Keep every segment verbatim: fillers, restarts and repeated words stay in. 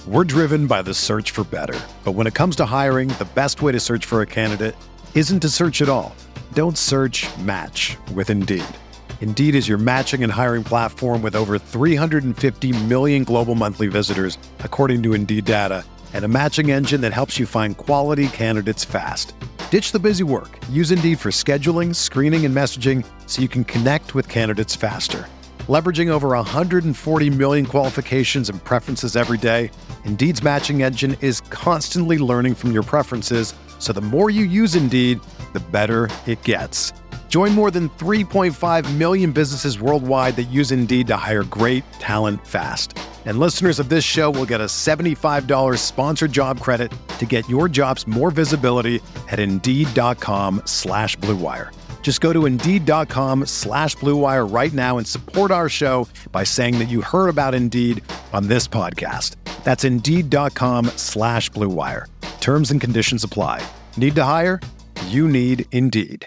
We're driven by the search for better. But when it comes to hiring, the best way to search for a candidate isn't to search at all. Don't search, match with Indeed. Indeed is your matching and hiring platform with over three hundred fifty million global monthly visitors, according to Indeed data, and a matching engine that helps you find quality candidates fast. Ditch the busy work. Use Indeed for scheduling, screening, and messaging so you can connect with candidates faster. Leveraging over one hundred forty million qualifications and preferences every day, Indeed's matching engine is constantly learning from your preferences, so the more you use Indeed, the better it gets. Join more than three point five million businesses worldwide that use Indeed to hire great talent fast. And listeners of this show will get a seventy-five dollars sponsored job credit to get your jobs more visibility at Indeed.com slash Blue Wire. Just go to Indeed.com slash Blue Wire right now and support our show by saying that you heard about Indeed on this podcast. That's Indeed.com slash Blue Wire. Terms and conditions apply. Need to hire? You need Indeed.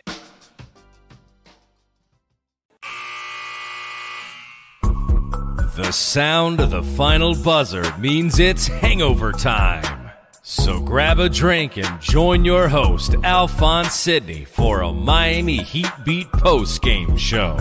The sound of the final buzzer means it's hangover time. So grab a drink and join your host, Alphonse Sidney, for a Miami Heat Beat post-game show.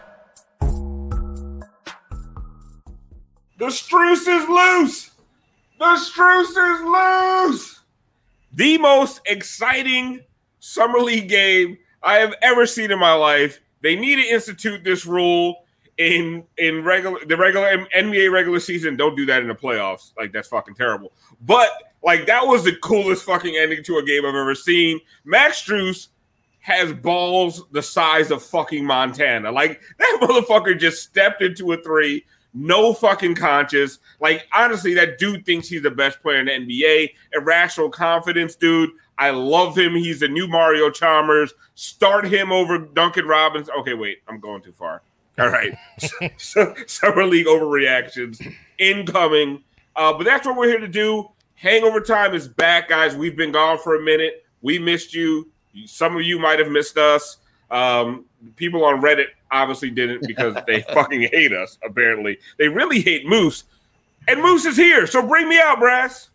The Struce is loose! The Struce is loose! The most exciting Summer League game I have ever seen in my life. They need to institute this rule in in regular the regular N B A regular season. Don't do that in the playoffs. Like, that's fucking terrible. But like, that was the coolest fucking ending to a game I've ever seen. Max Strus has balls the size of fucking Montana. Like, that motherfucker just stepped into a three, no fucking conscious. Like, honestly, that dude thinks he's the best player in the N B A. Irrational confidence, dude. I love him. He's the new Mario Chalmers. Start him over Duncan Robinson. Okay, wait, I'm going too far. All right. so, Summer League overreactions incoming. Uh, but that's what we're here to do. Hangover time is back, guys. We've been gone for a minute. We missed you. Some of you might have missed us. Um, people on Reddit obviously didn't because they fucking hate us, apparently. They really hate Moose. And Moose is here, so bring me out, Brass.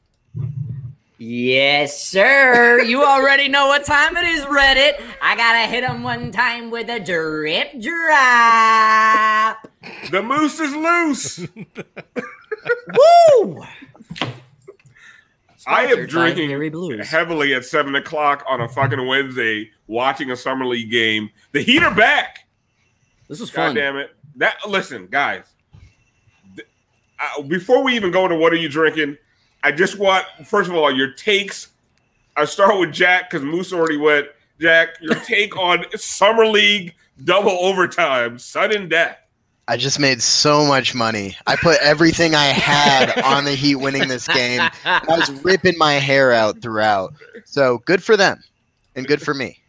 Yes, sir. You already know what time it is, Reddit. I gotta hit him one time with a drip drop. The Moose is loose. Woo! I am drinking heavily at seven o'clock on a fucking Wednesday, watching a Summer League game. The Heat are back. This was God fun. damn it! That listen, guys. Th- uh, before we even go into what are you drinking, I just want, first of all, your takes. I start with Jack because Moose already went. Jack, your take on Summer League double overtime, sudden death. I just made so much money. I put everything I had on the Heat winning this game. I was ripping my hair out throughout. So good for them and good for me.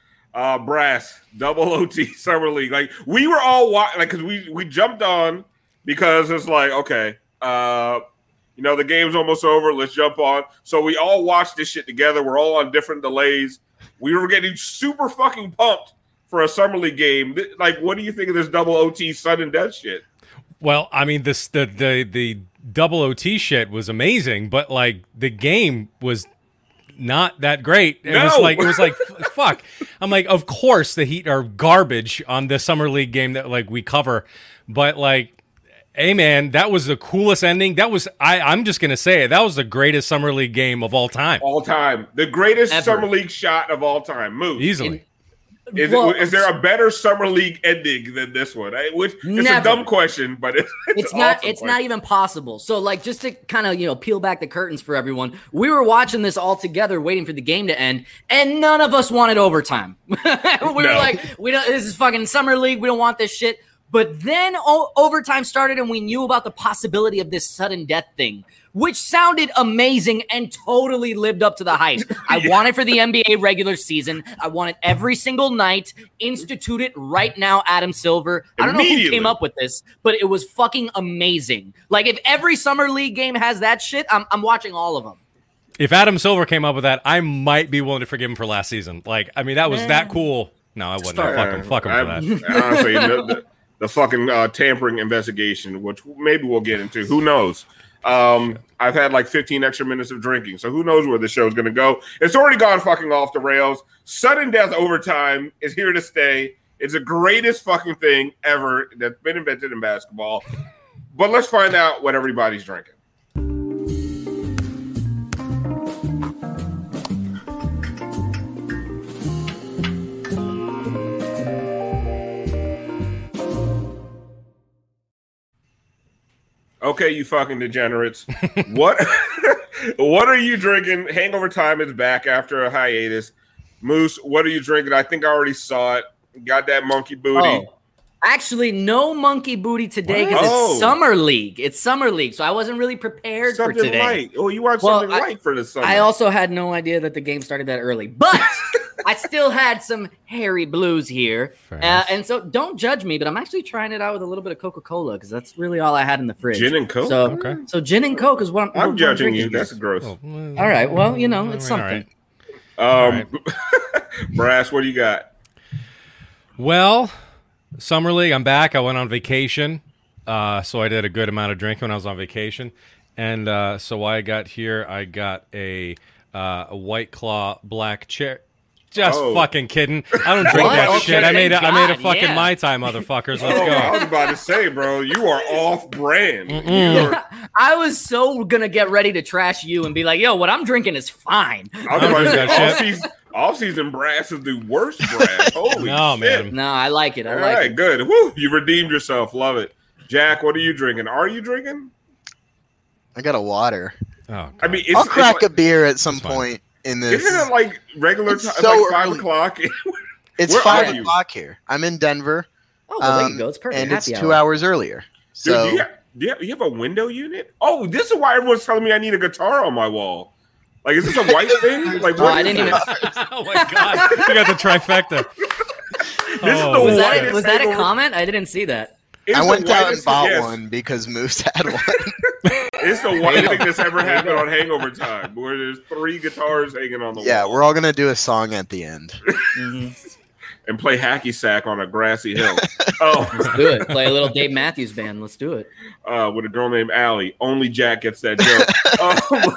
Uh, Brass, double O T Summer League. Like, we were all watching, like, because we, we jumped on because it's like, okay, uh, you know, the game's almost over. Let's jump on. So we all watched this shit together. We're all on different delays. We were getting super fucking pumped for a Summer League game. Like, what do you think of this double O T sudden death shit? Well, I mean, this the the the double O T shit was amazing, but like the game was not that great. It no. was like it was like fuck. I'm like, of course the Heat are garbage on the Summer League game that like we cover, but like, hey man, that was the coolest ending. That was I. I'm just gonna say it. That was the greatest Summer League game of all time. All time, the greatest Ever. Summer League shot of all time. Move easily. In- Is, Well, it, is there a better Summer League ending than this one? I, which it's Never. a dumb question, but it's, it's, It's an not. awesome It's question. not even possible. So, like, just to kind of you know peel back the curtains for everyone, we were watching this all together, waiting for the game to end, and none of us wanted overtime. we No. were like, we don't. This is fucking Summer League. We don't want this shit. But then o- overtime started, and we knew about the possibility of this sudden death thing, which sounded amazing and totally lived up to the hype. I Yeah. want it for the N B A regular season. I want it every single night. Institute it right now, Adam Silver. I don't know who Immediately. came up with this, but it was fucking amazing. Like, if every Summer League game has that shit, I'm, I'm watching all of them. If Adam Silver came up with that, I might be willing to forgive him for last season. Like, I mean, that was that cool. No, I wouldn't. Start. Fuck him. Fuck him for that. I- Honestly, the, the, the fucking uh, tampering investigation, which maybe we'll get into. Who knows? Um, I've had like fifteen extra minutes of drinking, so who knows where the show's going to go. It's already gone fucking off the rails. Sudden death overtime is here to stay. It's the greatest fucking thing ever that's been invented in basketball. But let's find out what everybody's drinking. Okay, you fucking degenerates. What what are you drinking? Hangover Time is back after a hiatus. Moose, what are you drinking? I think I already saw it. Got that monkey booty. Oh, actually, no monkey booty today because Oh. it's Summer League. It's Summer League, so I wasn't really prepared Something for today. light. Oh, you watched Well, something I- light for the summer. I also had no idea that the game started that early, but I still had some hairy blues here. Fair Uh, enough. and so don't judge me, but I'm actually trying it out with a little bit of Coca-Cola because that's really all I had in the fridge. Gin and Coke? So, Okay. so gin and Coke is what I'm, I'm what I'm judging you. drinking. That's gross. Oh, All right. Well, you know, it's All something. right. Um, Brass, what do you got? Well, Summer League, I'm back. I went on vacation, uh, so I did a good amount of drinking when I was on vacation. And uh, so I got here, I got a, uh, a White Claw Black Cherry. Just Oh. fucking kidding. I don't drink What? that Okay, shit. I made a, thank I made a God, fucking yeah. Mai Tai, motherfuckers. Let's Oh, I go. was about to say, bro, you are off brand. You are, I was so gonna get ready to trash you and be like, "Yo, what I'm drinking is fine." I was about to drink say, that off shit. season, off season Brass is the worst Brass. Holy No, shit. man. No, I like it. I All like right, it. good. Woo, you redeemed yourself. Love it. Jack, what are you drinking? Are you drinking? I got a water. Oh, I mean, it's, I'll it's crack like- a beer at some It's fine. point in this. Isn't it like regular It's time? so like five early. o'clock. It's Where five are you? o'clock here. I'm in Denver, Oh, well, there um, you go. It's perfect. and it's Happy two hour. hours earlier. Dude, So do you, have, do, you have, you have a window unit? Oh, this is why everyone's telling me I need a guitar on my wall. Like, is this a white thing? Like, Oh, what I is didn't even. this? oh my God. You got the trifecta. This is Oh, the Was that, whitest was that a hangover- comment? I didn't see that. It's I the went down and whitest- bought yes, one because Moose had one. It's the whitest thing that's ever happened on Hangover Time, where there's three guitars hanging on the Yeah, wall. we're all gonna do a song at the end. And play hacky sack on a grassy hill. Oh, Let's do it. Play a little Dave Matthews Band. Let's do it. uh, with a girl named Allie. Only Jack gets that joke. um,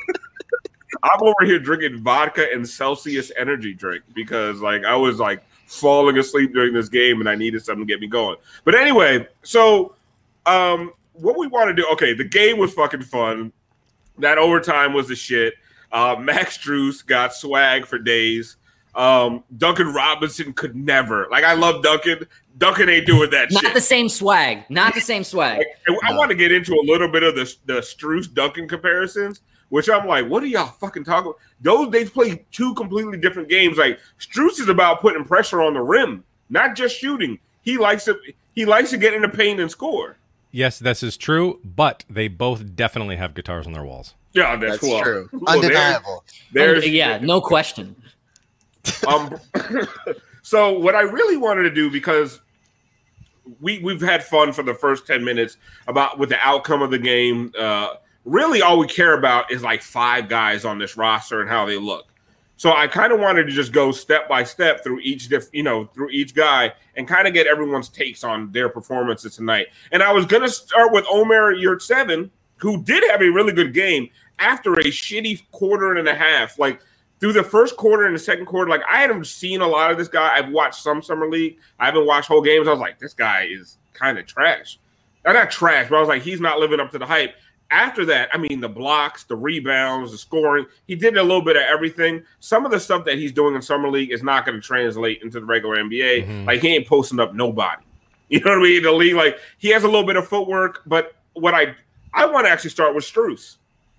I'm over here drinking vodka and Celsius energy drink because, like, I was like falling asleep during this game and I needed something to get me going. But anyway, so um, what we want to do? Okay, the game was fucking fun. That overtime was the shit. Uh, Max Strus got swag for days. Um, Duncan Robinson could never. Like, I love Duncan. Duncan ain't doing that Not shit. the same swag. Not the same swag. And I want to get into a little bit of the the Strus Duncan comparisons, which I'm like, what are y'all fucking talking about? Those they play two completely different games. Like, Strus is about putting pressure on the rim, not just shooting. He likes to he likes to get in the paint and score. Yes, this is true, but they both definitely have guitars on their walls. Yeah, that's, That's cool. true. Well, there- Undeniable. There's yeah, no question. um so what I really wanted to do, because we we've had fun for the first ten minutes about with the outcome of the game. Uh really all we care about is like five guys on this roster and how they look. So I kind of wanted to just go step by step through each diff, you know, through each guy and kind of get everyone's takes on their performances tonight. And I was going to start with Omer Yurtseven, who did have a really good game after a shitty quarter and a half. Like, through the first quarter and the second quarter, like, I hadn't seen a lot of this guy. I've watched some Summer League. I haven't watched whole games. I was like, this guy is kind of trash. Or not trash, but I was like, he's not living up to the hype. After that, I mean, the blocks, the rebounds, the scoring, he did a little bit of everything. Some of the stuff that he's doing in Summer League is not going to translate into the regular N B A. Mhm. Like, he ain't posting up nobody. You know what I mean? The league, like, he has a little bit of footwork, but what I I want to actually start with Strus,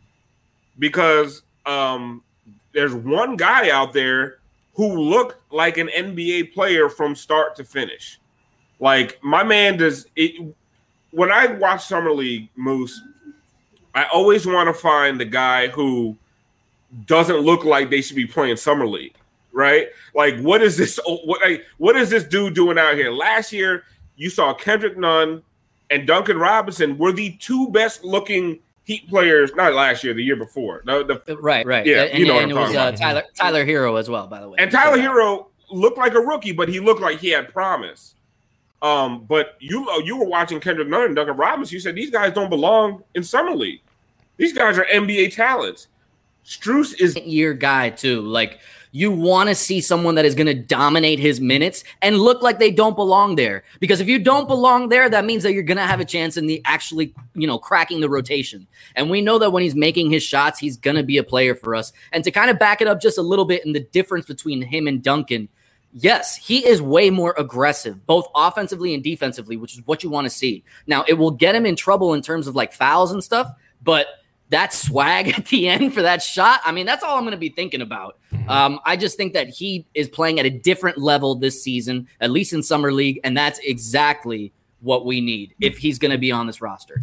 because um, there's one guy out there who looked like an N B A player from start to finish. Like, my man does it. When I watch Summer League, Moose, I always want to find the guy who doesn't look like they should be playing Summer League, right? Like, what is this? What, like, what is this dude doing out here? Last year, you saw Kendrick Nunn and Duncan Robinson were the two best looking Heat players. Not last year, the year before. No, the, Right, right. Yeah, and, you know what and I'm it was talking uh, about. Tyler Tyler Hero as well, by the way. and Tyler Hero looked like a rookie, but he looked like he had promise. Um, but you you were watching Kendrick Nunn and Duncan Robinson. You said these guys don't belong in Summer League. These guys are N B A talents. Strus is year guy too. Like you want to see someone that is going to dominate his minutes and look like they don't belong there. Because if you don't belong there, that means that you're going to have a chance in the actually, you know, cracking the rotation. And we know that when he's making his shots, he's going to be a player for us. And to kind of back it up just a little bit in the difference between him and Duncan, yes, he is way more aggressive, both offensively and defensively, which is what you want to see. Now, it will get him in trouble in terms of like fouls and stuff, but that swag at the end for that shot, I mean, that's all I'm going to be thinking about. Um, I just think that he is playing at a different level this season, at least in Summer League, and that's exactly what we need if he's going to be on this roster.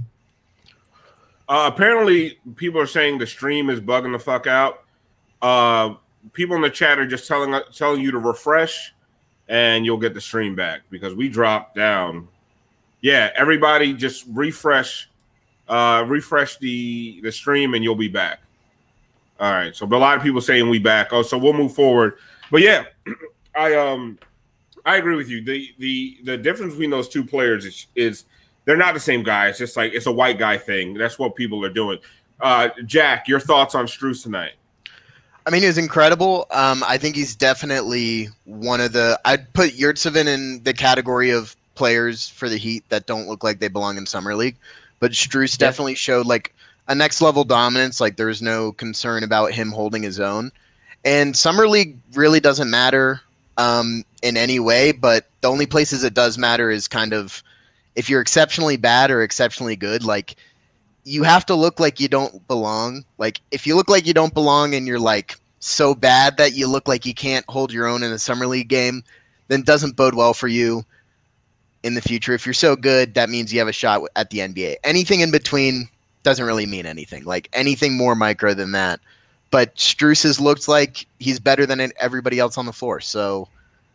Uh, apparently, people are saying the stream is bugging the fuck out. Uh, people in the chat are just telling telling you to refresh, and you'll get the stream back because we dropped down. Yeah, everybody just refresh. Uh, refresh the, the stream and you'll be back. All right. So, but a lot of people saying we back. Oh, so we'll move forward. But yeah, I um I agree with you. The the the difference between those two players is, is they're not the same guy. It's just like it's a white guy thing. That's what people are doing. Uh, Jack, your thoughts on Strus tonight? I mean, he was incredible. Um, I think he's definitely one of the. I'd put Yurtseven in the category of players for the Heat that don't look like they belong in Summer League. But Strus yeah. definitely showed like a next level dominance. Like there's no concern about him holding his own. And Summer League really doesn't matter um, in any way. But the only places it does matter is kind of if you're exceptionally bad or exceptionally good. Like you have to look like you don't belong. Like if you look like you don't belong and you're like so bad that you look like you can't hold your own in a Summer League game, then it doesn't bode well for you in the future. If you're so good, that means you have a shot at the N B A. Anything in between doesn't really mean anything. Like anything more micro than that. But Strus has looked like he's better than everybody else on the floor. So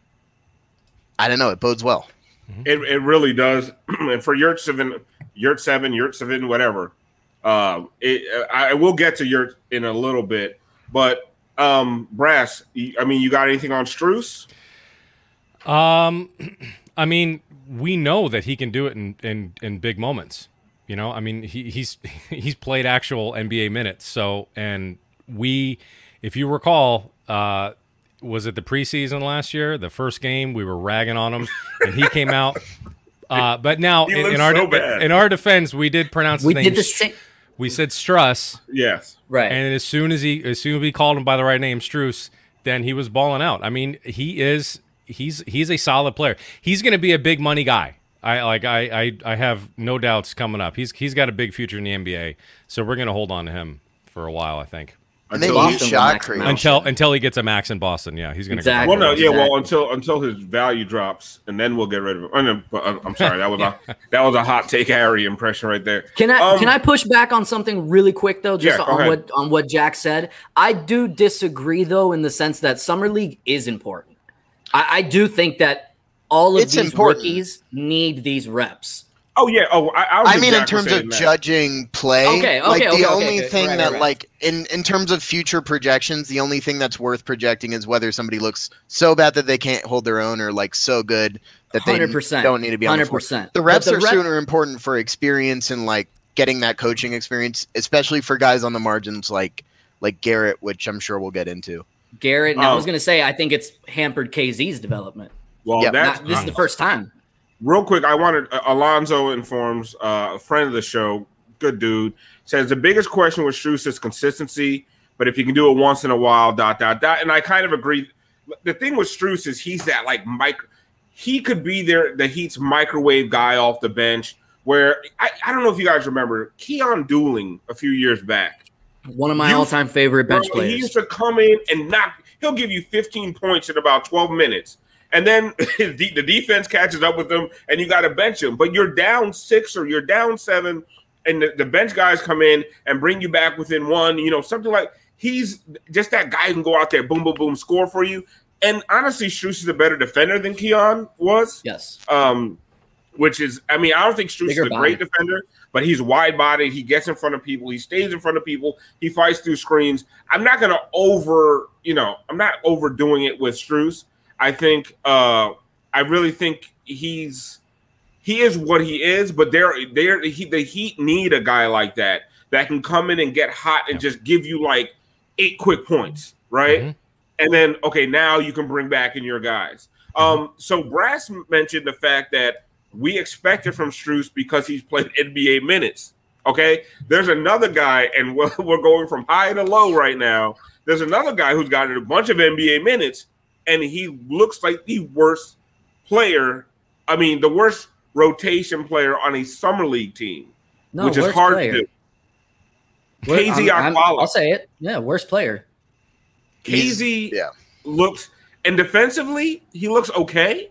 I don't know. It bodes well. It it really does. And for Yurtseven, Yurtseven, Yurtseven, whatever. Uh, it, I will get to Yurt in a little bit. But um, Brass, I mean, you got anything on Strus? Um, I mean, we know that he can do it in, in, in big moments. You know, I mean, he, he's he's played actual N B A minutes. So, and we, if you recall, uh, was it the preseason last year? The first game, we were ragging on him, and he came out. Uh, but now, in, in our so de- in our defense, we did pronounce his we name. Did the same- we said Struss. Yes, right. And as soon as he, as soon as we called him by the right name, Strus, then he was balling out. I mean, he is. He's he's a solid player. He's going to be a big money guy. I like I, I I have no doubts coming up. He's he's got a big future in the N B A. So we're going to hold on to him for a while, I think. And they need shot creation until until he gets a max in Boston. Yeah, he's going to exactly. go. Well, no, yeah, exactly. well until until his value drops, and then we'll get rid of him. Oh, no, I'm sorry, that was a that was a hot take Harry impression right there. Can I um, can I push back on something really quick though, just yeah, on ahead. what on what Jack said? I do disagree though, in the sense that Summer League is important. I, I do think that all of It's these important. rookies need these reps. Oh yeah. Oh, I, I, I mean, in terms of that. judging play, Okay, okay, like okay, the okay, only okay. thing Right, that, right. like, in in terms of future projections, the only thing that's worth projecting is whether somebody looks so bad that they can't hold their own, or like so good that they one hundred percent don't need to be on the floor. one hundred percent. The reps But are the rep- super important for experience and like getting that coaching experience, especially for guys on the margins like like Garrett, which I'm sure we'll get into. Garrett, and Oh. I was going to say, I think it's hampered K Z's development. Well, Yeah, that's Not, this is the first time. real quick. I wanted uh, Alonzo informs uh, a friend of the show, good dude, says the biggest question with Strus is consistency, but if you can do it once in a while, dot dot dot. And I kind of agree. The thing with Strus is he's that like micro. He could be there, the Heat's microwave guy off the bench. Where I, I don't know if you guys remember Keon Dooling a few years back. One of my You- all-time favorite bench Bro, He players. used to come in and knock. He'll give you fifteen points in about twelve minutes. And then the the defense catches up with them, and you got to bench him. But you're down six or you're down seven, and the, the bench guys come in and bring you back within one. You know, something like he's just that guy who can go out there, boom, boom, boom, score for you. And honestly, Strus is a better defender than Keon was. Yes. Um, which is, I mean, I don't think Strus Bigger is a great body. defender, but he's wide-bodied. He gets in front of people. He stays in front of people. He fights through screens. I'm not going to over, you know, I'm not overdoing it with Strus. I think, uh, I really think he's, he is what he is, but they're, they're, he, the Heat need a guy like that that can come in and get hot and just give you like eight quick points, right? Mm-hmm. And then, okay, now you can bring back in your guys. Um, so Brass mentioned the fact that we expect it from Strus because he's played N B A minutes. Okay, there's another guy, and we're, we're going from high to low right now. There's another guy who's gotten a bunch of N B A minutes, and he looks like the worst player. I mean, the worst rotation player on a summer league team, no, which is hard player. to do. K Z Okpala. I'll say it. Yeah, worst player. K Z yeah. looks, and defensively, he looks okay.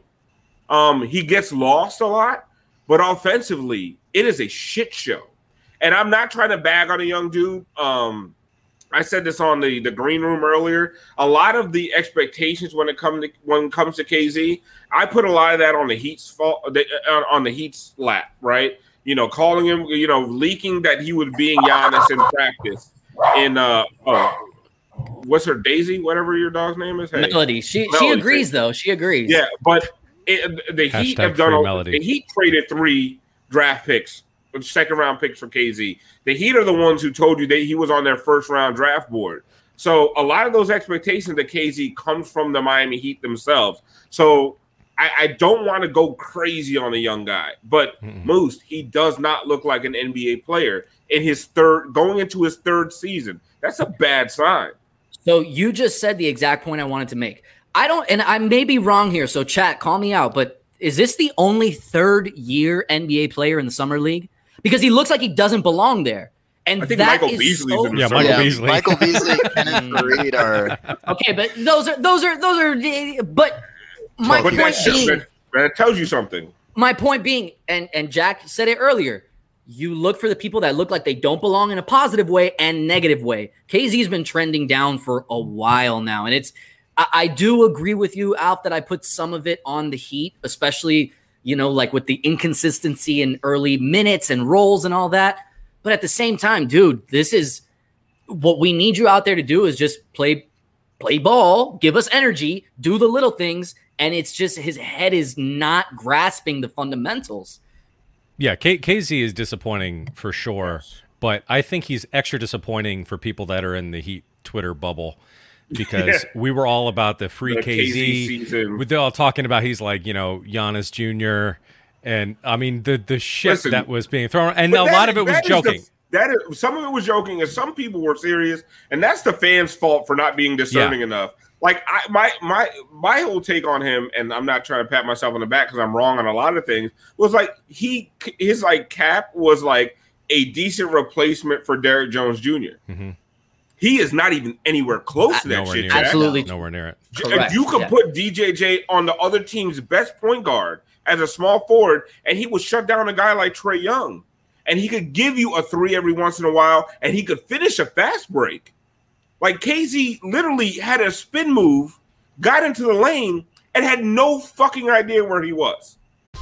Um, he gets lost a lot, but offensively, it is a shit show. And I'm not trying to bag on a young dude. Um, I said this on the, the green room earlier. A lot of the expectations when it comes to when it comes to K Z, I put a lot of that on the Heat's fault, on the Heat's lap, right? You know, calling him, you know, leaking that he was being Giannis in practice. In uh, oh, what's her Daisy? Whatever your dog's name is. Hey, Melody. She Melody. she agrees though. She agrees. Yeah, but it, the Heat have done. A, the Heat traded three draft picks. Second round picks for K Z. The Heat are the ones who told you that he was on their first round draft board. So a lot of those expectations that K Z comes from the Miami Heat themselves. So I, I don't want to go crazy on a young guy, but mm-hmm. Moose, he does not look like an N B A player in his third, going into his third season. That's a bad sign. So you just said the exact point I wanted to make. I don't, and I may be wrong here. So chat, call me out, but is this the only third year N B A player in the summer league? Because he looks like he doesn't belong there. And I think that Michael is Beasley's so- in the yeah, Michael yeah, Beasley. Michael Beasley, Kenneth Faried are okay, but those are those are those are. But my but point that, being, that, that tells you something. My point being, and and Jack said it earlier. You look for the people that look like they don't belong in a positive way and negative way. K Z's been trending down for a while now, and it's. I, I do agree with you, Alf, that I put some of it on the Heat, especially. You know, like with the inconsistency in early minutes and roles and all that. But at the same time, dude, this is what we need you out there to do is just play, play ball, give us energy, do the little things. And it's just his head is not grasping the fundamentals. Yeah, K- KZ is disappointing for sure. But I think he's extra disappointing for people that are in the Heat Twitter bubble. Because yeah. we were all about the free the K Z. They're all talking about he's like, you know, Giannis Junior And, I mean, the the shit Listen, that was being thrown. And a lot of it was joking. The, that is, some of it was joking, and some people were serious. And that's the fans' fault for not being discerning yeah. enough. Like, I, my my my whole take on him, and I'm not trying to pat myself on the back because I'm wrong on a lot of things, was like he his, like, cap was like a decent replacement for Derrick Jones Junior Mm-hmm. He is not even anywhere close to that nowhere shit. Near Absolutely. It. Nowhere near it. Correct. You could yeah. put D J J on the other team's best point guard as a small forward, and he would shut down a guy like Trae Young. And he could give you a three every once in a while, and he could finish a fast break. Like K Z literally had a spin move, got into the lane, and had no fucking idea where he was.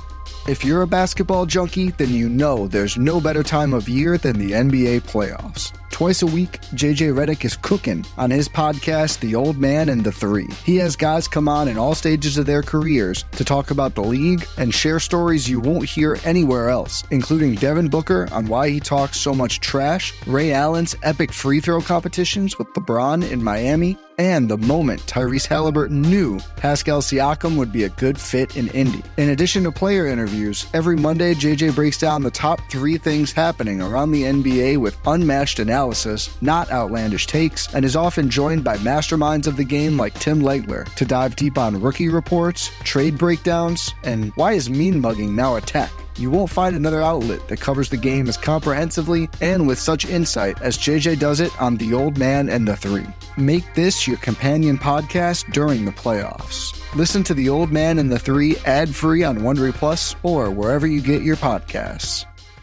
If you're a basketball junkie, then you know there's no better time of year than the N B A playoffs. Twice a week, J J Redick is cooking on his podcast, The Old Man and the Three. He has guys come on in all stages of their careers to talk about the league and share stories you won't hear anywhere else, including Devin Booker on why he talks so much trash, Ray Allen's epic free throw competitions with LeBron in Miami, and the moment Tyrese Halliburton knew Pascal Siakam would be a good fit in Indy. In addition to player interviews, every Monday J J breaks down the top three things happening around the N B A with unmatched analysis, not outlandish takes, and is often joined by masterminds of the game like Tim Legler to dive deep on rookie reports, trade breakdowns, and why is mean mugging now a tech? You won't find another outlet that covers the game as comprehensively and with such insight as J J does it on The Old Man and the Three. Make this your companion podcast during the playoffs. Listen to The Old Man and the Three ad-free on Wondery Plus or wherever you get your podcasts.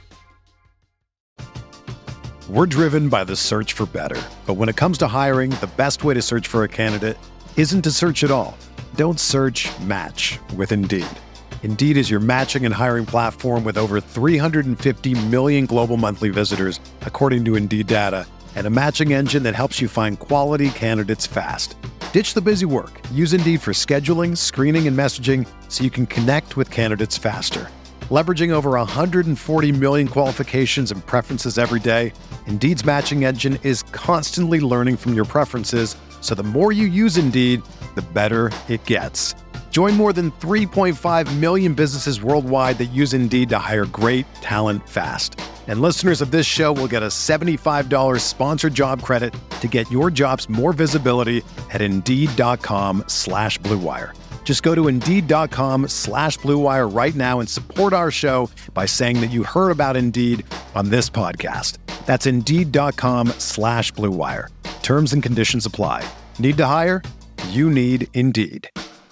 We're driven by the search for better. But when it comes to hiring, the best way to search for a candidate isn't to search at all. Don't search, match with Indeed. Indeed is your matching and hiring platform with over three hundred fifty million global monthly visitors, according to Indeed data, and a matching engine that helps you find quality candidates fast. Ditch the busy work. Use Indeed for scheduling, screening, and messaging so you can connect with candidates faster. Leveraging over one hundred forty million qualifications and preferences every day, Indeed's matching engine is constantly learning from your preferences, so the more you use Indeed, the better it gets. Join more than three point five million businesses worldwide that use Indeed to hire great talent fast. And listeners of this show will get a seventy-five dollars sponsored job credit to get your jobs more visibility at Indeed.com slash Blue Wire. Just go to Indeed.com slash Blue Wire right now and support our show by saying that you heard about Indeed on this podcast. That's Indeed.com slash Blue Wire. Terms and conditions apply. Need to hire? You need Indeed.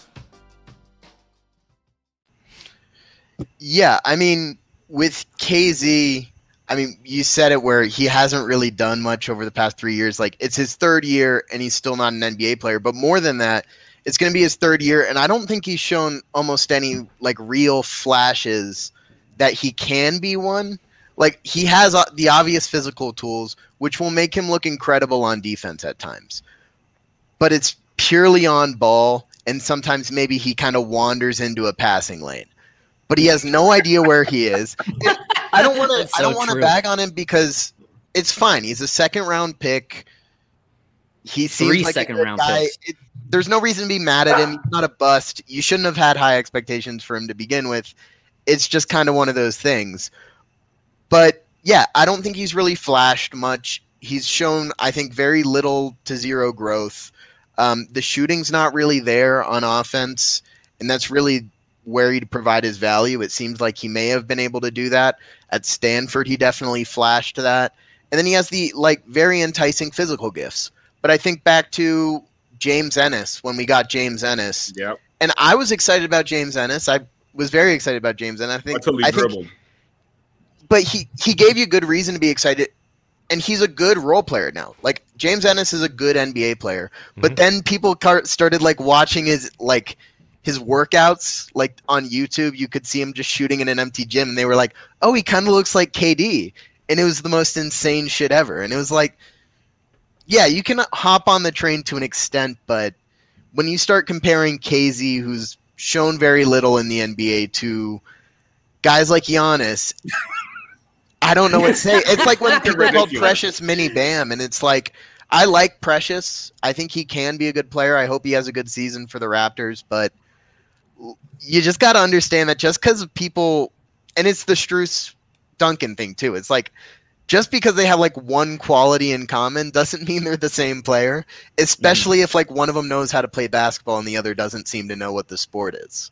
Yeah, I mean, with K Z, I mean, you said it where he hasn't really done much over the past three years. Like, it's his third year, and he's still not an N B A player. But more than that, it's going to be his third year, and I don't think he's shown almost any, like, real flashes that he can be one. Like, he has uh, the obvious physical tools, which will make him look incredible on defense at times. But it's purely on ball, and sometimes maybe he kind of wanders into a passing lane. But he has no idea where he is. And I don't want to. So I don't want to bag on him because it's fine. He's a second round pick. He seems Three like second a good round guy. picks. It, there's no reason to be mad at him. He's not a bust. You shouldn't have had high expectations for him to begin with. It's just kind of one of those things. But yeah, I don't think he's really flashed much. He's shown, I think, very little to zero growth. Um, the shooting's not really there on offense, and that's really where he'd provide his value. It seems like he may have been able to do that. At Stanford, he definitely flashed that. And then he has the like very enticing physical gifts. But I think back to James Ennis when we got James Ennis. Yep. And I was excited about James Ennis. I was very excited about James Ennis. I think Until he I think, dribbled. but he, he gave you good reason to be excited. And he's a good role player now. Like, James Ennis is a good N B A player. But Mhm. then people car- started like watching his like his workouts, like on YouTube. You could see him just shooting in an empty gym, and they were like, "Oh, he kind of looks like K D," and it was the most insane shit ever. And it was like, yeah, you can hop on the train to an extent, but when you start comparing K Z, who's shown very little in the N B A, to guys like Giannis, I don't know what to say. It's like when people called ridiculous. Precious Mini Bam, and it's like, I like Precious. I think he can be a good player. I hope he has a good season for the Raptors, but you just got to understand that just because people, and it's the Strus Duncan thing too. It's like, just because they have like one quality in common doesn't mean they're the same player, especially if like one of them knows how to play basketball and the other doesn't seem to know what the sport is.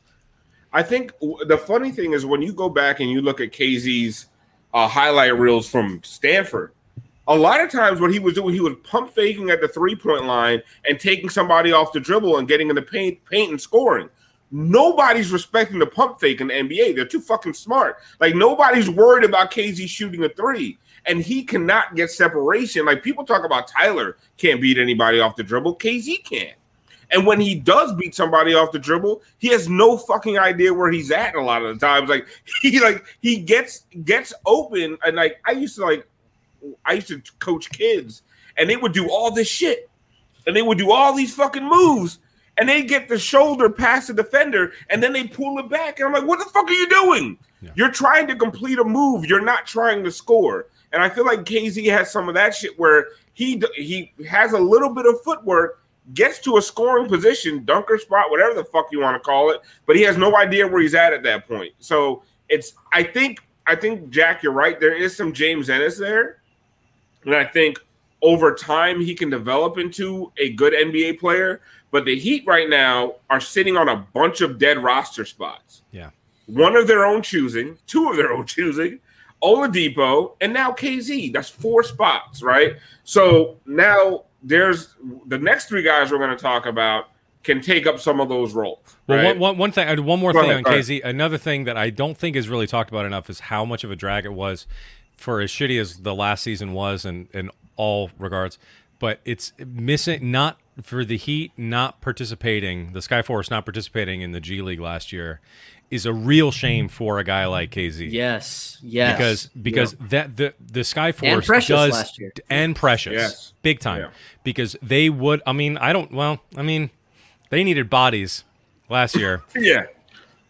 I think w- the funny thing is when you go back and you look at K Z's uh, highlight reels from Stanford, a lot of times what he was doing, he was pump faking at the three-point line and taking somebody off the dribble and getting in the paint, paint and scoring. Nobody's respecting the pump fake in the N B A. They're too fucking smart. Like, nobody's worried about K Z shooting a three, and he cannot get separation. Like, people talk about Tyler can't beat anybody off the dribble. K Z can. And when he does beat somebody off the dribble, he has no fucking idea where he's at a lot of the times. Like, he like he gets gets open, and like I used to like I used to coach kids, and they would do all this shit, and they would do all these fucking moves, and they get the shoulder past the defender, and then they pull it back, and I'm like, what the fuck are you doing? Yeah. You're trying to complete a move. You're not trying to score. And I feel like K Z has some of that shit where he he has a little bit of footwork, gets to a scoring position, dunker spot, whatever the fuck you want to call it, but he has no idea where he's at at that point. So it's I think I think Jack, you're right. There is some James Ennis there. And I think over time he can develop into a good N B A player. But the Heat right now are sitting on a bunch of dead roster spots. Yeah. One of their own choosing, two of their own choosing, Oladipo, and now K Z. That's four spots, right? So now there's the next three guys we're going to talk about can take up some of those roles. Well, right? one, one, one thing, one more Go thing ahead, on K Z. Another thing that I don't think is really talked about enough is how much of a drag it was for as shitty as the last season was in, in all regards. But it's missing, not for the Heat not participating, the Skyforce not participating in the G League last year is a real shame for a guy like K Z. Yes, yes. Because because yeah. that the the Skyforce and Precious does last year. and Precious yes. big time. Yeah. Because they would I mean, I don't well, I mean, they needed bodies last year. Yeah.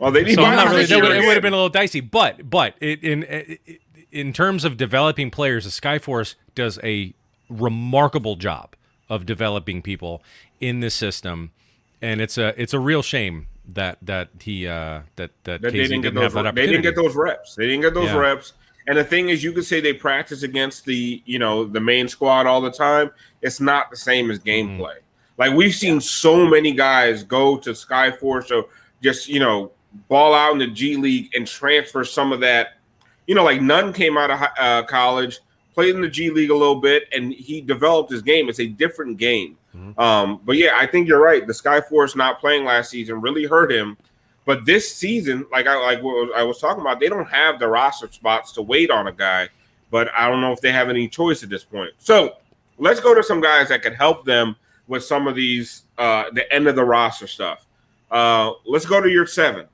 Well, they need so not really. That Would, it would have been a little dicey, but but it, in in in terms of developing players, the Skyforce does a remarkable job of developing people in this system, and it's a it's a real shame that that he uh, that that, that they didn't, didn't get have those, that opportunity. They didn't get those reps. They didn't get those yeah. reps. And the thing is, you could say they practice against the you know the main squad all the time. It's not the same as gameplay. Mm. Like we've seen so many guys go to Skyforce or just you know. ball out in the G League and transfer some of that. You know, like Nunn came out of uh, college, played in the G League a little bit, and he developed his game. It's a different game. Mm-hmm. Um, but, yeah, I think you're right. The Skyforce not playing last season really hurt him. But this season, like I like what I was talking about, they don't have the roster spots to wait on a guy. But I don't know if they have any choice at this point. So let's go to some guys that could help them with some of these uh, the end of the roster stuff. Uh, let's go to your seven.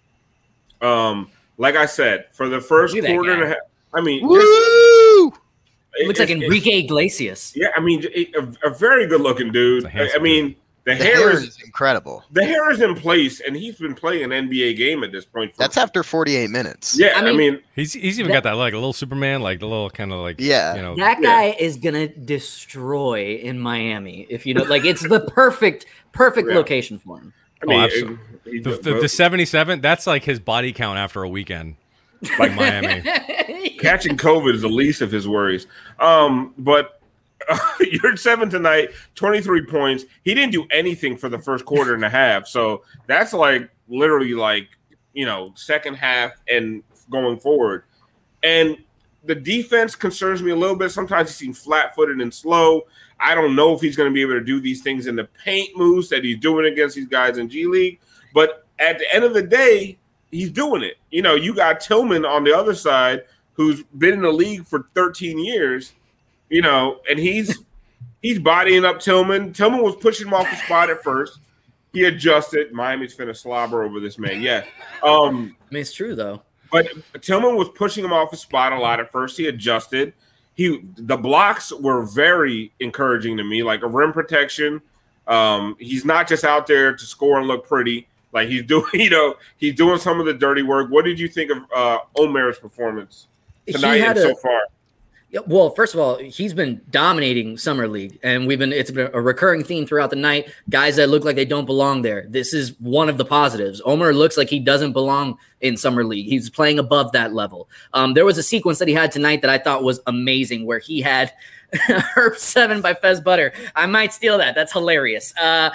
Um, like I said, for the first quarter and a half, I mean, Woo! Just, it looks it, like Enrique it, Iglesias. Yeah, I mean, a, a very good looking dude. I, I mean, the, the hair, hair is, is incredible. The hair is in place, and he's been playing an N B A game at this point. For, That's after forty-eight minutes. Yeah, I mean, I mean he's he's even that, got that like a little Superman, like the little kind of like yeah, you know, that guy yeah. is gonna destroy in Miami. If you know, like it's the perfect perfect yeah. location for him. I mean, oh, absolutely. It, the, the, the seventy-seven, that's like his body count after a weekend. Like Miami. Catching COVID is the least of his worries. Um, but uh, you're seven tonight, twenty-three points. He didn't do anything for the first quarter and a half. So that's like literally like, you know, second half and going forward. And the defense concerns me a little bit. Sometimes he seems flat-footed and slow. I don't know if he's going to be able to do these things in the paint moves that he's doing against these guys in G League. But at the end of the day, he's doing it. You know, you got Tillman on the other side who's been in the league for thirteen years, you know, and he's he's bodying up Tillman. Tillman was pushing him off the spot at first. He adjusted. Miami's finna slobber over this man. Yeah. Um, I mean, it's true, though. But Tillman was pushing him off the spot a lot at first. He adjusted. He the blocks were very encouraging to me, like a rim protection. Um, he's not just out there to score and look pretty. Like he's doing, you know, he's doing some of the dirty work. What did you think of uh, Omer's performance tonight and a, so far? Well, first of all, he's been dominating Summer League, and we've been it's been a recurring theme throughout the night. Guys that look like they don't belong there. This is one of the positives. Omer looks like he doesn't belong in Summer League. He's playing above that level. Um, there was a sequence that he had tonight that I thought was amazing, where he had Herb seven by Fez Butter. I might steal that. That's hilarious. Uh,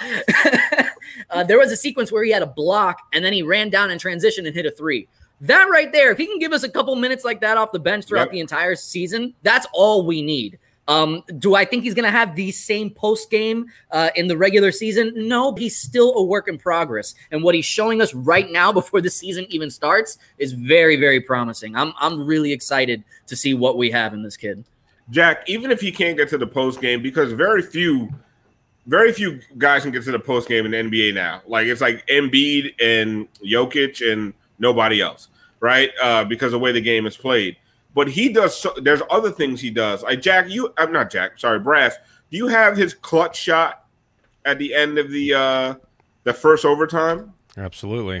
uh, there was a sequence where he had a block, and then he ran down in transition and hit a three. That right there, if he can give us a couple minutes like that off the bench throughout yep. the entire season, that's all we need. Um, do I think he's going to have the same post game uh, in the regular season? No, but he's still a work in progress. And what he's showing us right now before the season even starts is very, very promising. I'm I'm really excited to see what we have in this kid. Jack, even if he can't get to the post game, because very few, very few guys can get to the post game in the N B A now. Like it's like Embiid and Jokic and nobody else, right? Uh, because of the way the game is played. But he does. So, there's other things he does. Like Jack, you. I'm not Jack. Sorry, Brass. Do you have his clutch shot at the end of the uh, the first overtime? Absolutely.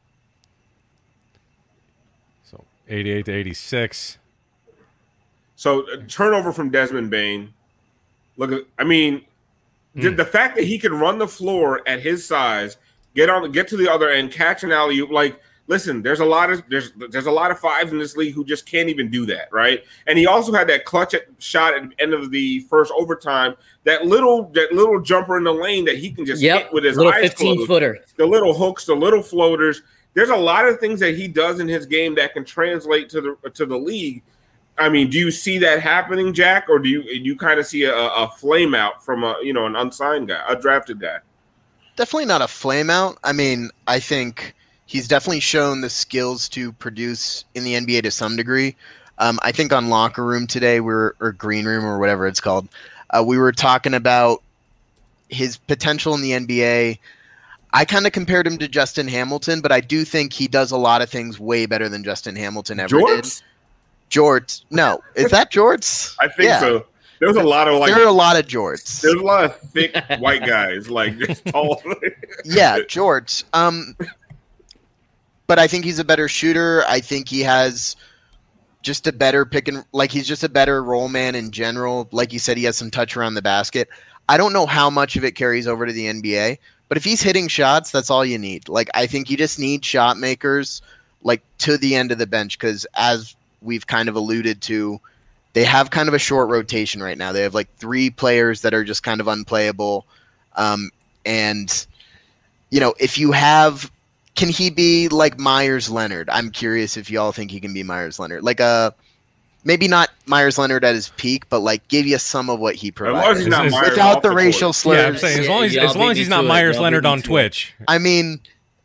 So eighty-eight to eighty-six. So uh, turnover from Desmond Bane. Look at. I mean, mm. the, the fact that he can run the floor at his size, get on, get to the other end, catch an alley-oop, like. Listen, there's a lot of there's there's a lot of fives in this league who just can't even do that, right? And he also had that clutch at, shot at the end of the first overtime, that little that little jumper in the lane that he can just yep. hit with his little eyes fifteen closed. Footer. The little hooks, the little floaters. There's a lot of things that he does in his game that can translate to the to the league. I mean, do you see that happening, Jack, or do you you kind of see a, a flame out from a you know an unsigned guy, a drafted guy? Definitely not a flame out. I mean, I think. He's definitely shown the skills to produce in the N B A to some degree. Um, I think on Locker Room today, we were, or Green Room or whatever it's called, uh, we were talking about his potential in the N B A. I kind of compared him to Justin Hamilton, but I do think he does a lot of things way better than Justin Hamilton ever Jorts? did. Jorts. No. Is that Jorts? I think yeah. so. There was a lot of like. There are a lot of jorts. There's a lot of thick white guys, like just tall. Yeah, jorts. Um, but I think he's a better shooter. I think he has just a better pick and like he's just a better role man in general. Like you said, he has some touch around the basket. I don't know how much of it carries over to the N B A, but if he's hitting shots, that's all you need. Like, I think you just need shot makers like to the end of the bench because as we've kind of alluded to, they have kind of a short rotation right now. They have like three players that are just kind of unplayable. Um, and, you know, if you have, can he be like Myers Leonard? I'm curious if y'all think he can be Myers Leonard. Like a, maybe not Myers Leonard at his peak, but like give you some of what he provides he's not Myers without the, the racial slurs. Yeah, I'm saying as long as, Yeah, as, long as he's not it. Myers Y'all Leonard beat me on to Twitch. I mean,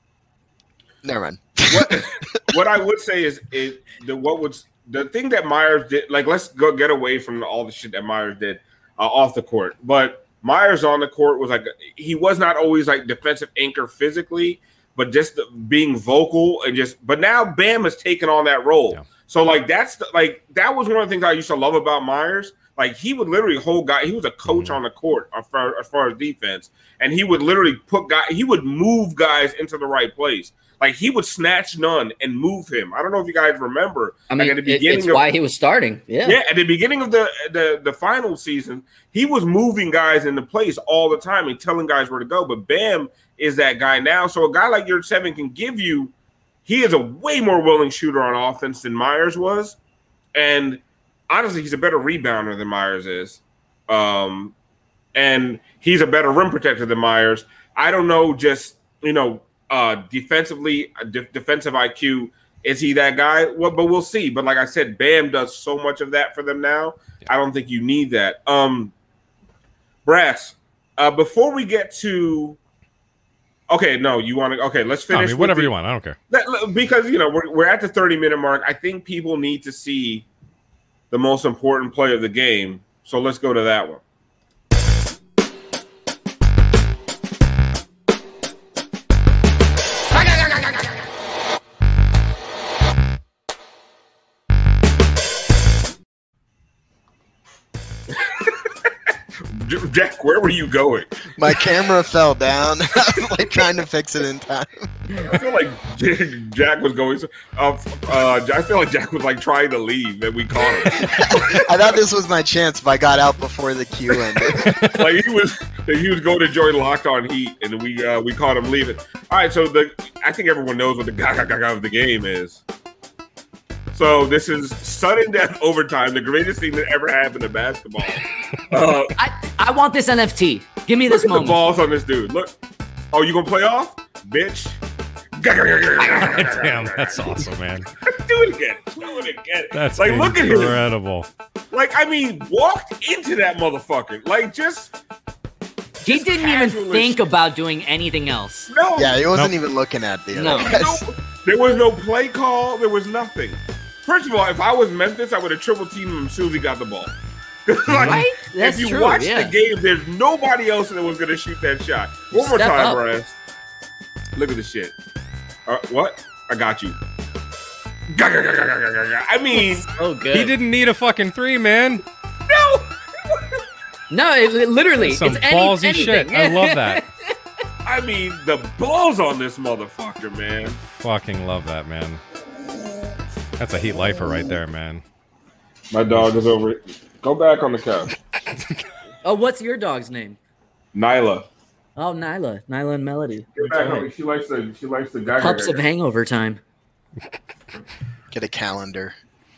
never mind. what, what I would say is it, the what was the thing that Myers did. Like, let's go get away from all the shit that Myers did uh, off the court. But Myers on the court was like he was not always like defensive anchor physically, but just being vocal and just. But now Bam has taken on that role. Yeah. So like that's the, like that was one of the things I used to love about Myers. Like he would literally hold guy. He was a coach mm-hmm. on the court as far, as far as defense, and he would literally put guy. He would move guys into the right place. Like he would snatch none and move him. I don't know if you guys remember. I mean, like at the beginning it's of, why he was starting. Yeah, yeah. At the beginning of the, the the final season, he was moving guys into place all the time and telling guys where to go. But Bam is that guy now. So a guy like Yurt Seven can give you. He is a way more willing shooter on offense than Myers was, and honestly, he's a better rebounder than Myers is, um, and he's a better rim protector than Myers. I don't know, just you know. Uh, defensively, de- defensive I Q, is he that guy? Well, but we'll see. But like I said, Bam does so much of that for them now. Yeah. I don't think you need that. Um, Brass, uh, before we get to, okay, no, you want to? Okay, let's finish. I mean, whatever the, you want. I don't care. That, because you know we're we're at the thirty minute mark. I think people need to see the most important play of the game. So let's go to that one. Jack, where were you going? My camera fell down. I was like trying to fix it in time. I feel like Jack was going. Uh, uh, I feel like Jack was like trying to leave, and we caught him. I thought this was my chance if I got out before the queue ended. Like he was, he was going to join Locked On Heat, and we uh, we caught him leaving. All right, so the I think everyone knows what the gaga gaga of the game is. So this is sudden death overtime, the greatest thing that ever happened to basketball. Uh, I, I want this N F T. Give me this look moment. At the balls on this dude. Look. Oh, you gonna play off, bitch? Damn, that's awesome, man. Do it again. Do it again. That's like look at him. Incredible. Like I mean, walked into that motherfucker. Like just. He just didn't even think about doing anything else. No. Yeah, he wasn't nope. even looking at the no. other no. There was no play call. There was nothing. First of all, if I was Memphis, I would have triple teamed him as soon as he got the ball. Like, right? That's if you true, watch yeah. the game, there's nobody else that was going to shoot that shot. One more Step time, up. Brass. Look at this shit. Uh, what? I got you. I mean, so good. He didn't need a fucking three, man. No. No, it, it literally, That's some it's any, ballsy anything. shit. I love that. I mean, the balls on this motherfucker, man. Fucking love that, man. That's a Heat lifer right there, man. My dog is over it. Go back on the couch. Oh, what's your dog's name? Nyla. Oh, Nyla. Nyla and Melody. Get back on it. She likes the she likes the guy. Pups of hangover time. Get a calendar.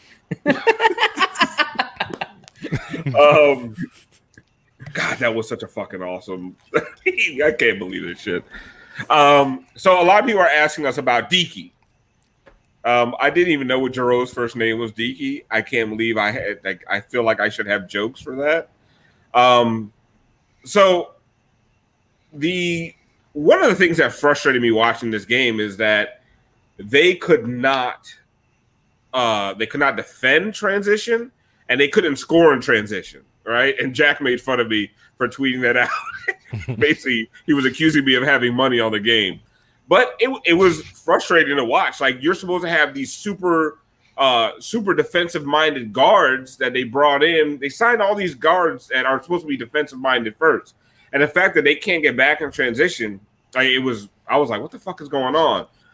um, God, that was such a fucking awesome. I can't believe this shit. Um, so a lot of people are asking us about Deaky. Um, I didn't even know what Jero's first name was, Deaky. I can't believe I had. Like, I feel like I should have jokes for that. Um, so the one of the things that frustrated me watching this game is that they could not, uh, they could not defend transition, and they couldn't score in transition. Right, and Jack made fun of me for tweeting that out. Basically, he was accusing me of having money on the game. But it it was frustrating to watch. Like, you're supposed to have these super uh, super defensive-minded guards that they brought in. They signed all these guards that are supposed to be defensive-minded first. And the fact that they can't get back in transition, like, it was. I was like, what the fuck is going on?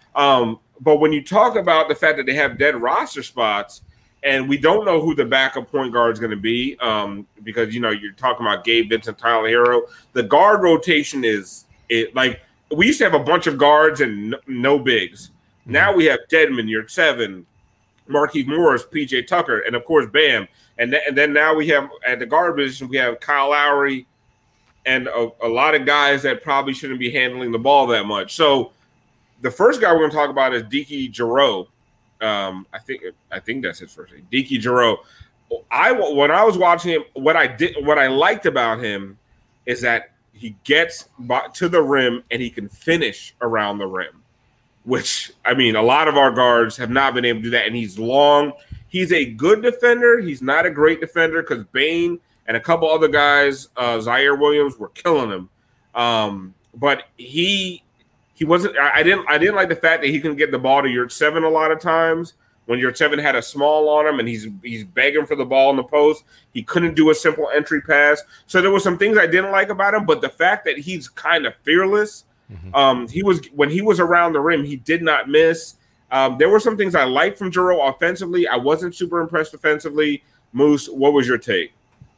Um, but when you talk about the fact that they have dead roster spots, and we don't know who the backup point guard is going to be, um, because you know you're talking about Gabe Vincent, Tyler Hero. The guard rotation is it like we used to have a bunch of guards and no, no bigs. Mm-hmm. Now we have Dedmon, Yurtseven, Markieff Morris, P J Tucker, and of course Bam. And, th- and then now we have at the guard position we have Kyle Lowry and a, a lot of guys that probably shouldn't be handling the ball that much. So the first guy we're going to talk about is Dike Jarreau. Um, I think I think that's his first name, Dike Jarreau. I when I was watching him, what I did, what I liked about him is that he gets to the rim and he can finish around the rim, which I mean, a lot of our guards have not been able to do that. And he's long. He's a good defender. He's not a great defender because Bane and a couple other guys, uh, Zaire Williams, were killing him. Um, but he. He wasn't. I didn't. I didn't like the fact that he couldn't get the ball to Yurtseven a lot of times. When Yurtseven had a small on him and he's he's begging for the ball in the post, he couldn't do a simple entry pass. So there were some things I didn't like about him. But the fact that he's kind of fearless, mm-hmm. um, he was when he was around the rim, he did not miss. Um, there were some things I liked from Jarreau offensively. I wasn't super impressed defensively. Moose, what was your take?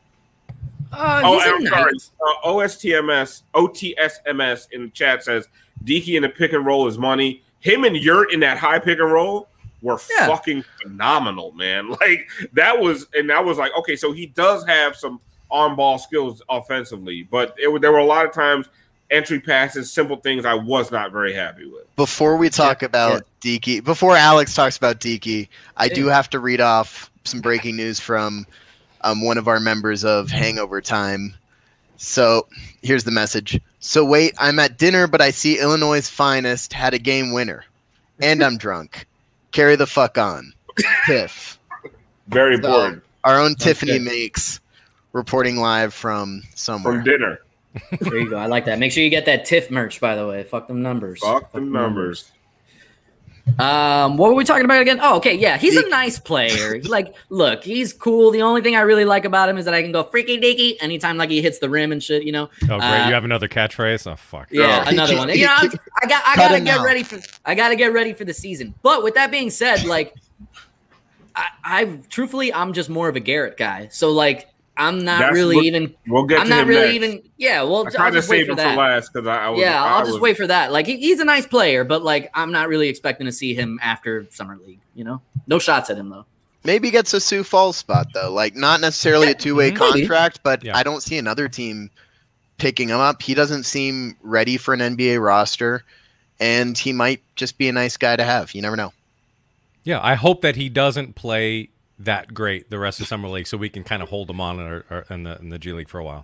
Uh, oh, I'm nice. sorry. Uh, O S T M S, O T S M S in the chat says Dike in the pick and roll is money. Him and Yurt in that high pick and roll were yeah. fucking phenomenal, man. Like that was, and that was like, okay, so he does have some on-ball skills offensively, but it, there were a lot of times entry passes, simple things I was not very happy with. Before we talk yeah. about yeah. Dike, before Alex talks about Dike, I do have to read off some breaking news from um, one of our members of Hangover Time. So here's the message. So wait, I'm at dinner, but I see Illinois' finest had a game winner. And I'm drunk. Carry the fuck on. Tiff. Very important. So, our own That's Tiffany good. Makes reporting live from somewhere. From dinner. There you go. I like that. Make sure you get that Tiff merch, by the way. Fuck them numbers. Fuck, Fuck them numbers. numbers. Um, what were we talking about again? Oh, okay, yeah, he's a nice player. Like, look, he's cool. The only thing I really like about him is that I can go freaky dicky anytime like he hits the rim and shit. You know. Oh, great! Uh, you have another catchphrase. Oh, fuck. Yeah, Oh. another one. You know, I got, I Cut gotta him get out. ready for, I gotta get ready for the season. But with that being said, like, I, I truthfully, I'm just more of a Garrett guy. So like, I'm not That's really what- even. We'll get I'm to not him really next. even. Yeah, well, I I'll tried to just wait save for him that. for last because I, I was. Yeah, I I'll was, just wait for that. Like he, he's a nice player, but like I'm not really expecting to see him after summer league. You know, no shots at him though. Maybe gets a Sioux Falls spot, though. Like, not necessarily a two-way maybe. contract, but Yeah. I don't see another team picking him up. He doesn't seem ready for an N B A roster, and he might just be a nice guy to have. You never know. Yeah, I hope that he doesn't play that great the rest of summer league, so we can kind of hold him on in, our, our- in the in the G League for a while.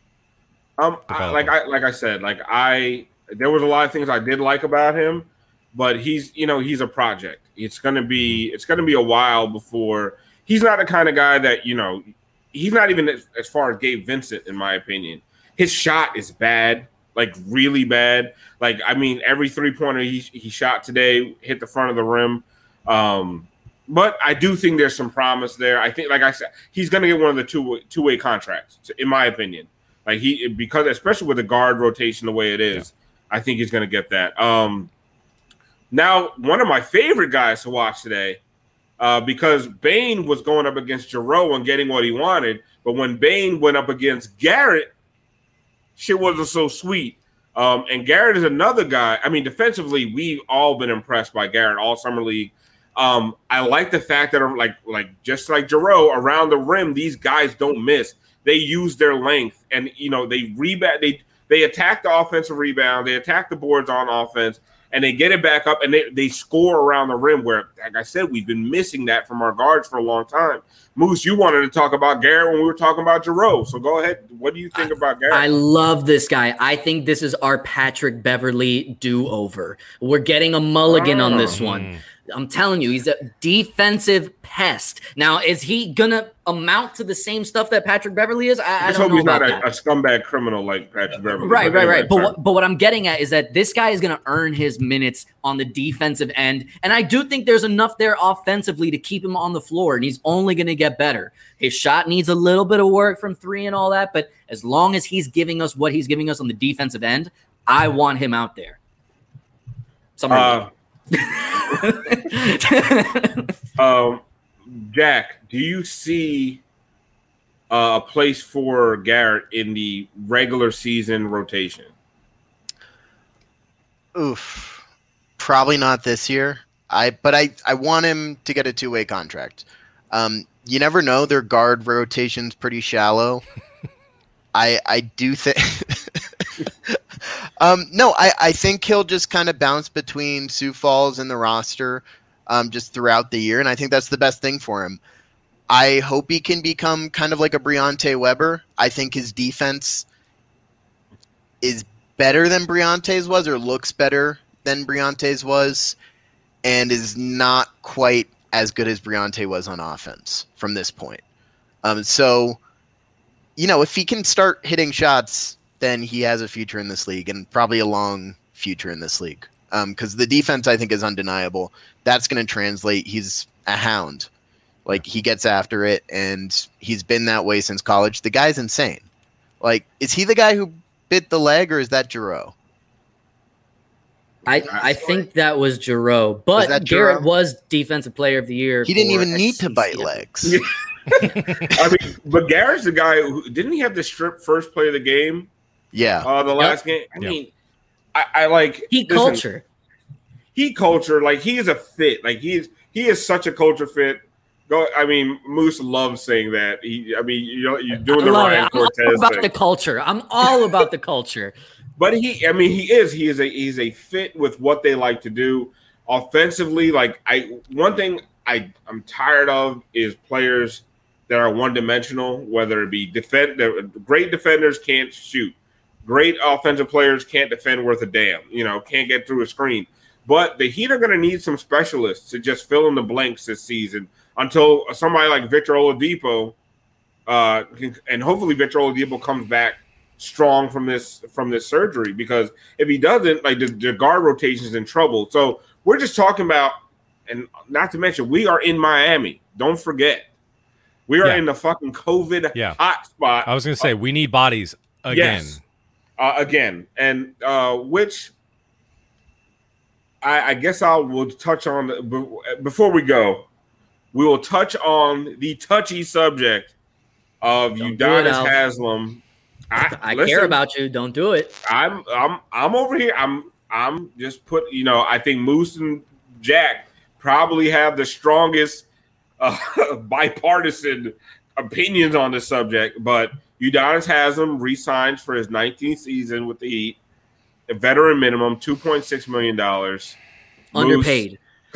Um, I, like I like I said, like I there was a lot of things I did like about him, but he's you know he's a project. It's gonna be it's gonna be a while before he's not the kind of guy that you know he's not even as, as far as Gabe Vincent in my opinion. His shot is bad, like really bad. Like I mean, every three pointer he he shot today hit the front of the rim. Um, But I do think there's some promise there. I think, like I said, he's going to get one of the two two way contracts, in my opinion. Like he, because especially with the guard rotation the way it is, yeah. I think he's going to get that. Um, now, one of my favorite guys to watch today, uh, because Bane was going up against Jarreau and getting what he wanted, but when Bane went up against Garrett, shit wasn't so sweet. Um, and Garrett is another guy. I mean, defensively, we've all been impressed by Garrett all summer league. Um, I like the fact that, like, like just like Jarreau, around the rim, these guys don't miss. They use their length, and you know they rebound. They they attack the offensive rebound. They attack the boards on offense, and they get it back up, and they, they score around the rim. Where, like I said, we've been missing that from our guards for a long time. Moose, you wanted to talk about Garrett when we were talking about Jarreau, so go ahead. What do you think about Garrett? I love this guy. I think this is our Patrick Beverly do-over. We're getting a mulligan Oh. on this one. I'm telling you, he's a defensive pest. Now, is he gonna amount to the same stuff that Patrick Beverly is? I, I Let's don't hope know he's not about a, a that. scumbag criminal like Patrick Beverly. Right, But right, anyway, right. But sorry. what, but what I'm getting at is that this guy is going to earn his minutes on the defensive end. And I do think there's enough there offensively to keep him on the floor, and he's only going to get better. His shot needs a little bit of work from three and all that, but as long as he's giving us what he's giving us on the defensive end, I want him out there. Summer Uh, league. um, Jack, do you see uh, a place for Garrett in the regular season rotation? Oof, probably not this year. I but I, I want him to get a two way contract. Um, you never know. Their guard rotation's pretty shallow. I I do think. um, no, I, I think he'll just kind of bounce between Sioux Falls and the roster, um, just throughout the year, and I think that's the best thing for him. I hope he can become kind of like a Briante Weber. I think his defense is better than Briante's was, or looks better than Briante's was, and is not quite as good as Briante was on offense from this point. Um, so, you know, if he can start hitting shots, then he has a future in this league, and probably a long future in this league. Because um, the defense, I think, is undeniable. That's going to translate. He's a hound. Like, he gets after it, and he's been that way since college. The guy's insane. Like, is he the guy who bit the leg, or is that Giroux? I, I think that was Giroux, but Was Garrett Giroux? was Defensive Player of the Year. He didn't for even need to bite X C C. legs. I mean, but Garrett's the guy who didn't he have the strip first play of the game? Yeah. Uh, the last game. I Yep. mean, I, I like Heat listen, culture. Heat culture. Like he is a fit. Like he's he is such a culture fit. Go. I mean, Moose loves saying that. He. I mean, you're, you're doing I the love Ryan it. I'm all Cortez about thing. the culture. I'm all about the culture. But he, I mean, he is. He is a he's a fit with what they like to do offensively. Like I, one thing I I'm tired of is players that are one dimensional. Whether it be defend, great defenders can't shoot. Great offensive players can't defend worth a damn. You know, can't get through a screen. But the Heat are going to need some specialists to just fill in the blanks this season until somebody like Victor Oladipo, uh, can, and hopefully Victor Oladipo comes back strong from this from this surgery, because if he doesn't, like the, the guard rotation is in trouble. So we're just talking about, and not to mention, we are in Miami. Don't forget, we are Yeah. in the fucking COVID Yeah. hot spot. I was going to say, we need bodies again. Yes, uh, again, and uh, which I, I guess I will touch on the, before we go. We will touch on the touchy subject of Don't do it, Udonis Alf. Haslam. I, I listen, care about you. Don't do it. I'm I'm I'm over here. I'm I'm just put. You know, I think Moose and Jack probably have the strongest uh, bipartisan opinions on this subject. But Udonis Haslam re-signs for his nineteenth season with the Heat, a veteran minimum, two point six million dollars. Underpaid.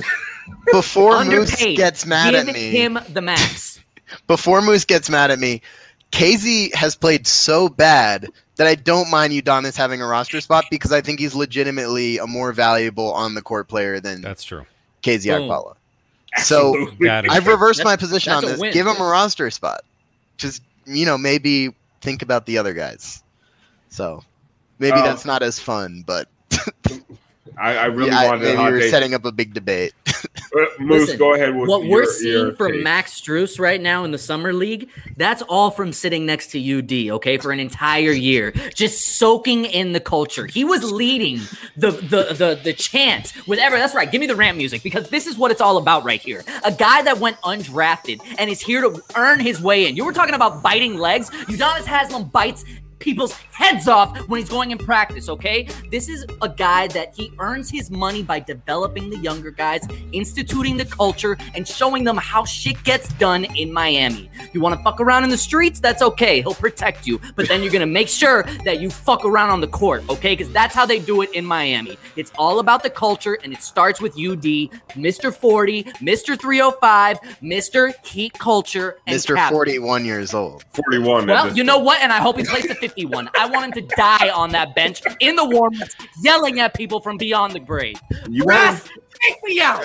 Before Moose Underpaid. gets mad Give at me, him the max. before Moose gets mad at me, K Z has played so bad that I don't mind Udonis having a roster spot, because I think he's legitimately a more valuable on the court player than That's true. K Z Boom. Akbala. So That is I've true. reversed my That's- position that's on a this. win. Give him a roster spot. Just, you know, maybe think about the other guys. So maybe Um, that's not as fun, but I, I really yeah, I- wanted to maybe hot we're take. setting up a big debate. Uh, Moose, Listen, go ahead with what your, we're seeing your from take. Max Strus right now in the summer league, that's all from sitting next to U D, okay, for an entire year, just soaking in the culture. He was leading the the the the chant with ever. That's right. Give me the rant music, because this is what it's all about right here. A guy that went undrafted and is here to earn his way in. You were talking about biting legs. Udonis Haslam bites people's heads off when he's going in practice, okay? This is a guy that he earns his money by developing the younger guys, instituting the culture, and showing them how shit gets done in Miami. You want to fuck around in the streets? That's okay. He'll protect you. But then you're going to make sure that you fuck around on the court, okay? Because that's how they do it in Miami. It's all about the culture, and it starts with U D, Mister forty, Mister three oh five, Mister Heat Culture, and Mister Captain. forty-one years old. forty-one. Well, you know what? And I hope he plays the fifty-one. I want him to die on that bench in the warm-ups, yelling at people from beyond the grave. You Russ, want take me out.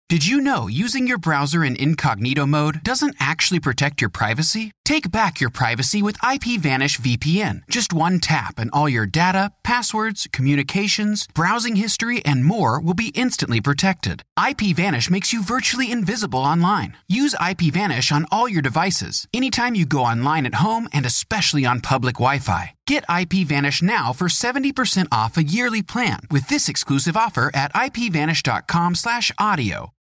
Did you know using your browser in incognito mode doesn't actually protect your privacy? Take back your privacy with IPVanish V P N. Just one tap and all your data, passwords, communications, browsing history, and more will be instantly protected. IPVanish makes you virtually invisible online. Use IPVanish on all your devices, anytime you go online at home and especially on public Wi-Fi. Get IPVanish now for seventy percent off a yearly plan with this exclusive offer at ipvanish.com slash audio.